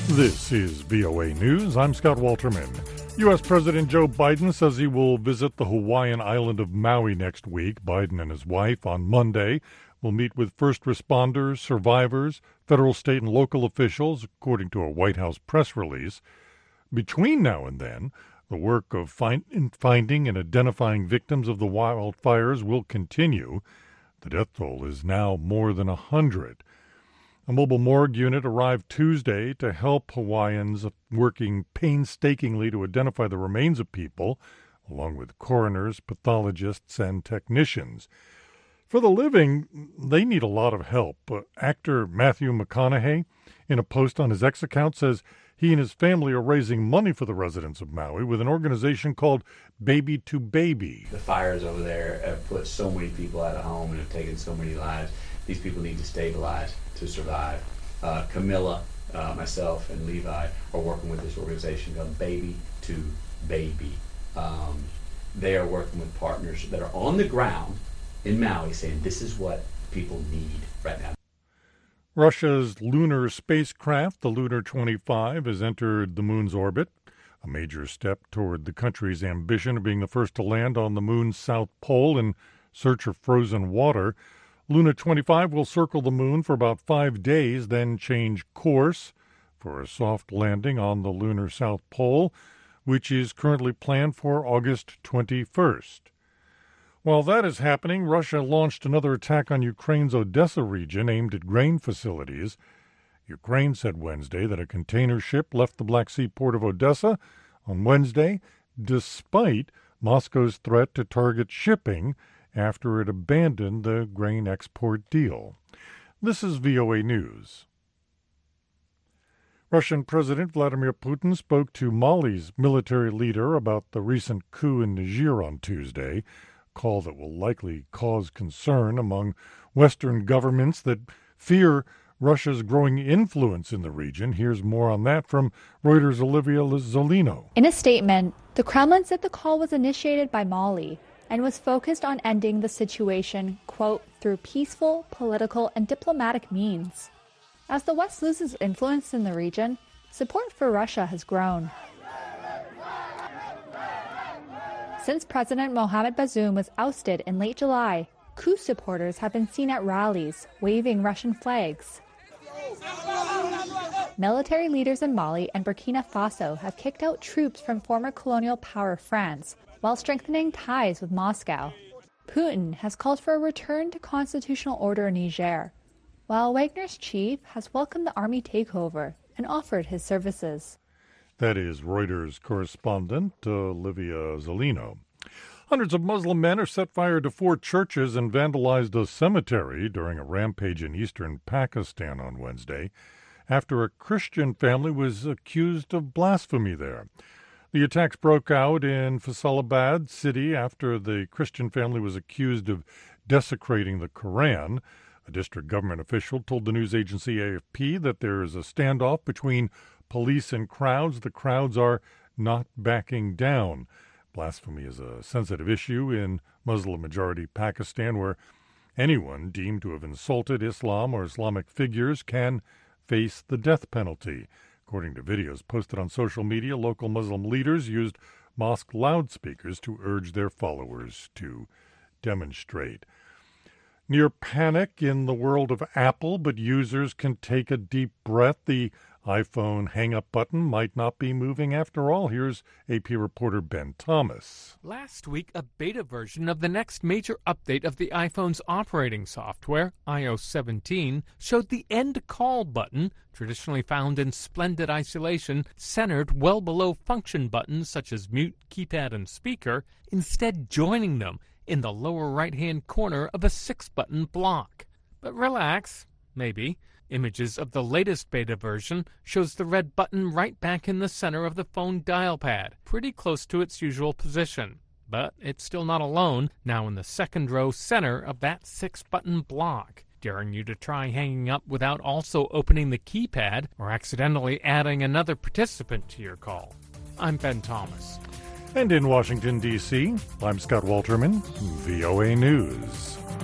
This is VOA News. I'm Scott Walterman. U.S. President Joe Biden says he will visit the Hawaiian island of Maui next week. Biden and his wife on Monday will meet with first responders, survivors, federal, state, and local officials, according to a White House press release. Between now and then, the work of finding and identifying victims of the wildfires will continue. The death toll is now more than 100. A mobile morgue unit arrived Tuesday to help Hawaiians, working painstakingly to identify the remains of people, along with coroners, pathologists, and technicians. For the living, they need a lot of help. Actor Matthew McConaughey, in a post on his X account, says he and his family are raising money for the residents of Maui with an organization called Baby to Baby. The fires over there have put so many people out of home and have taken so many lives. These people need to stabilize to survive. Camilla, myself, and Levi are working with this organization called Baby to Baby. They are working with partners that are on the ground in Maui saying this is what people need right now. Russia's lunar spacecraft, the Lunar 25, has entered the moon's orbit, a major step toward the country's ambition of being the first to land on the moon's south pole in search of frozen water. Luna 25 will circle the moon for about 5 days, then change course for a soft landing on the lunar south pole, which is currently planned for August 21st. While that is happening, Russia launched another attack on Ukraine's Odessa region aimed at grain facilities. Ukraine said Wednesday that a container ship left the Black Sea port of Odessa on Wednesday, despite Moscow's threat to target shipping after it abandoned the grain export deal. This is VOA News. Russian President Vladimir Putin spoke to Mali's military leader about the recent coup in Niger on Tuesday, a call that will likely cause concern among Western governments that fear Russia's growing influence in the region. Here's more on that from Reuters' Olivia Zolino. In a statement, the Kremlin said the call was initiated by Mali and was focused on ending the situation, quote, through peaceful, political, and diplomatic means. As the West loses influence in the region, support for Russia has grown. Since President Mohamed Bazoum was ousted in late July, coup supporters have been seen at rallies, waving Russian flags. Military leaders in Mali and Burkina Faso have kicked out troops from former colonial power France, while strengthening ties with Moscow. Putin has called for a return to constitutional order in Niger, while Wagner's chief has welcomed the army takeover and offered his services. That is Reuters correspondent Olivia Zolino. Hundreds of Muslim men have set fire to 4 churches and vandalized a cemetery during a rampage in eastern Pakistan on Wednesday, after a Christian family was accused of blasphemy there. The attacks broke out in Faisalabad city after the Christian family was accused of desecrating the Quran. A district government official told the news agency AFP that there is a standoff between police and crowds. The crowds are not backing down. Blasphemy is a sensitive issue in Muslim-majority Pakistan, where anyone deemed to have insulted Islam or Islamic figures can face the death penalty. According to videos posted on social media, local Muslim leaders used mosque loudspeakers to urge their followers to demonstrate. Near panic in the world of Apple, but users can take a deep breath. The iPhone hang-up button might not be moving after all. Here's AP reporter Ben Thomas. Last week, a beta version of the next major update of the iPhone's operating software, iOS 17, showed the end call button, traditionally found in splendid isolation, centered well below function buttons such as mute, keypad, and speaker, instead joining them in the lower right-hand corner of a 6-button block. But relax, maybe. Images of the latest beta version shows the red button right back in the center of the phone dial pad, pretty close to its usual position. But it's still not alone, now in the second row center of that 6-button block, daring you to try hanging up without also opening the keypad or accidentally adding another participant to your call. I'm Ben Thomas. And in Washington, D.C., I'm Scott Walterman, VOA News.